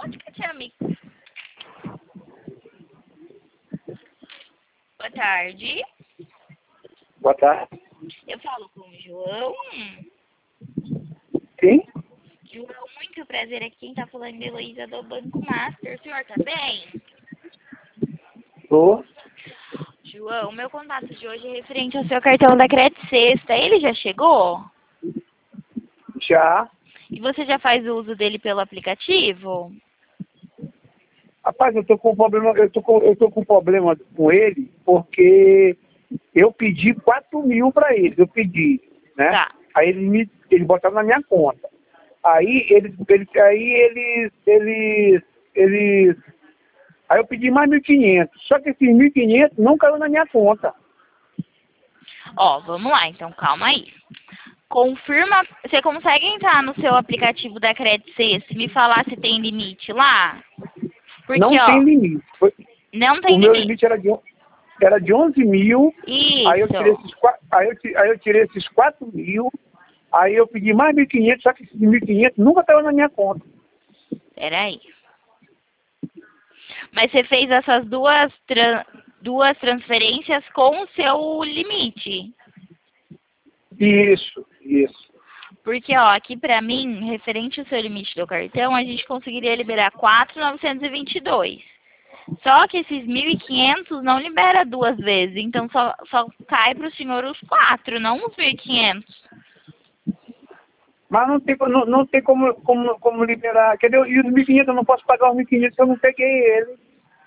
Pode catear, amigo. Boa tarde. Boa tarde. Eu falo com o João. Quem? João, muito prazer aqui. Quem tá falando é Heloísa do Banco Master. O senhor tá bem? Tô. João, meu contato de hoje é referente ao seu cartão da Crédito Sexta. Ele já chegou? Já. E você já faz o uso dele pelo aplicativo? Rapaz, eu tô com problema, eu tô com problema com ele, porque eu pedi 4.000 para eles, eu pedi, né? Tá. Aí eles botaram na minha conta. Aí aí eu pedi mais 1.500. Só que esses 1.500 não caiu na minha conta. Ó, vamos lá, então calma aí. Confirma, você consegue entrar no seu aplicativo da Crédito Sexta e me falar se tem limite lá? Porque, Não ó, tem limite. não O tem meu limite. limite era de 11.000. Aí eu tirei Isso. aí eu tirei esses 4.000. Aí eu pedi mais 1.500, só que esses 1.500 nunca caiu na minha conta. Peraí. Mas você fez essas duas transferências com o seu limite. Isso. Porque, ó, aqui pra mim, referente ao seu limite do cartão, a gente conseguiria liberar 4.922. Só que esses 1.500 não libera duas vezes, então só cai pro senhor os 4, não os 1.500. Mas não tem como liberar. Entendeu? E os 1.500 eu não posso pagar os 1.500 se eu não peguei ele.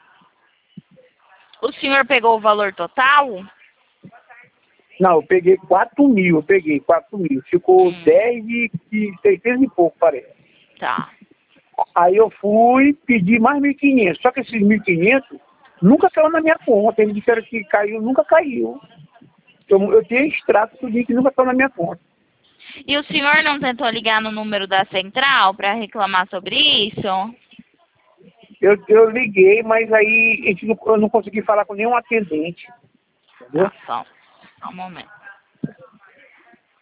O senhor pegou o valor total? Não, eu peguei 4.000, eu peguei 4.000. Ficou 10 e 600 e pouco, parece. Tá. Aí eu fui pedir mais 1.500. Só que esses 1.500 nunca caiu na minha conta. Eles disseram que caiu, nunca caiu. Eu tenho extrato tudinho que nunca caiu na minha conta. E o senhor não tentou ligar no número da central para reclamar sobre isso? Eu liguei, mas aí eu não consegui falar com nenhum atendente. Entendeu? Tá, só um momento.